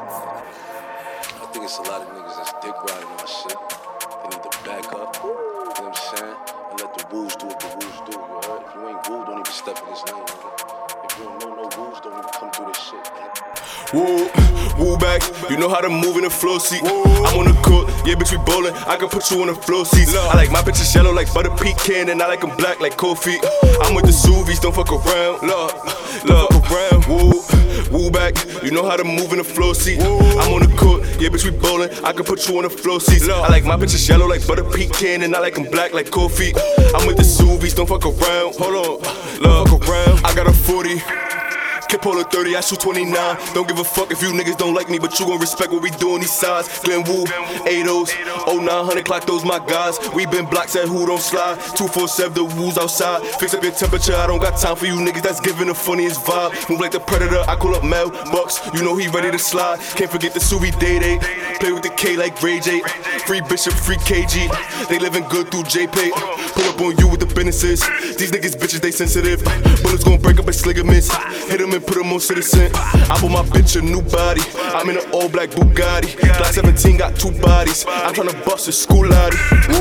I think it's a lot of niggas that's dick riding on shit. They need to back up, you know what I'm saying? And let the rules do what the rules do, you heard? If you ain't rule, don't even step in this lane, nigga. If you don't know no rules, don't even come through this shit, nigga. Woo back, you know how to move in the flow seat. I'm on the court, yeah bitch we bowling, I can put you on the flow seats. I like my bitches yellow like butter pecan, and I like them black like cold feet. I'm with the Suvies, don't fuck around, love, fuck around. Woo back, you know how to move in the flow seat. I'm on the court, yeah bitch we bowling, I can put you on the flow seats. I like my bitches yellow like butter pecan, and I like them black like cold feet. I'm with the Suvies, don't fuck around, hold on, fuck around. I got a 40. Can pull a 30, I shoot 29. Don't give a fuck if you niggas don't like me, but you gon' respect what we doing these sides. Glenwood, 80s, 0900, clock those my guys. We been blocks at who don't slide. 247, the woos outside. Fix up your temperature, I don't got time for you niggas that's giving the funniest vibe. Move like the Predator, I call up Mel Bucks. You know he ready to slide. Can't forget the Suvi Day. Play with the K like Ray J. Free Bishop, free KG. They living good through JPay. Pull up on you with the businesses. These niggas bitches, they sensitive. Bullets gon' break up like ligaments. Hit them and put them on citizen. I bought my bitch a new body. I'm in an all black Bugatti. Glock 17 got 2 bodies. I'm tryna bust a Scoolati.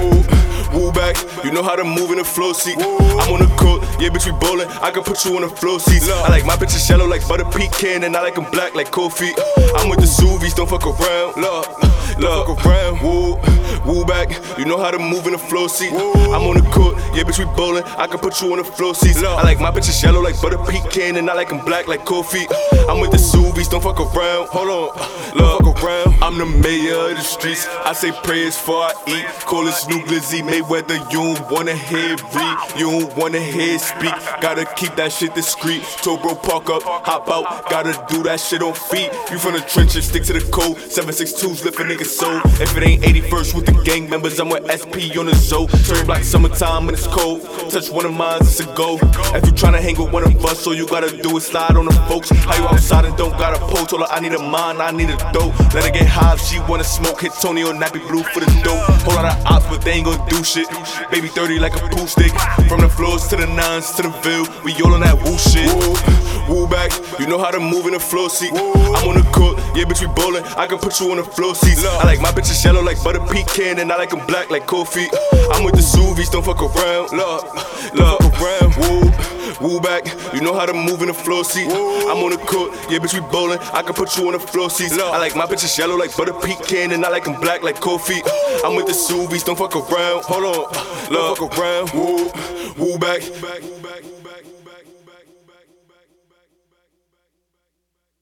Woo back, you know how to move in the flow seat. I'm on the court, yeah bitch we bowling, I can put you on the flow seats. I like my bitches yellow like butter pecan, and I like them black like cold feet. I'm with the Suvies, don't fuck around, fuck around. Woo back, you know how to move in the flow seat. I'm on the court, yeah bitch we bowling, I can put you on the flow seats. I like my bitches yellow like butter pecan, and I like them black like cold feet. I'm with the Suvies, don't fuck around, hold on, fuck around. I'm the mayor of the streets, I say prayers before I eat. Call it Snoop Glizzy, Mayweather, you don't wanna hear read, you don't wanna hear speak. Gotta keep that shit discreet. Told bro park up, hop out, gotta do that shit on feet. You from the trenches, stick to the code. 762s lift a nigga's soul. If it ain't 81st with the gang members, I'm with SP on the Zoe. Turn black summertime and it's cold. Touch one of mine, it's a go. If you tryna hang with one of us, all you gotta do is slide on the folks. How you outside and don't got a pole? Told her I need a mind, I need a dope. Let her get high if she wanna smoke. Hit Tony on Nappy Blue for the dope. Whole lot of ops, but they ain't gon' do shit. Baby 30 like a pool stick. From the floors to the nines to the Ville, we all on that woo shit. Woo back, you know how to move in the flow seat. I'm on the court, yeah bitch we bowling, I can put you on the flow seats. I like my bitches yellow like butter pecan, and I like them black like cold feet. I'm with the Suvies, don't fuck around, fuck around. Woo back, you know how to move in the flow seat. I'm on the court, yeah bitch we bowling, I can put you on the flow seats. I like my bitches yellow like butter pecan, and I like them black like cold feet. I'm with the Suvies, don't fuck around, hold on, fuck around. Woo back.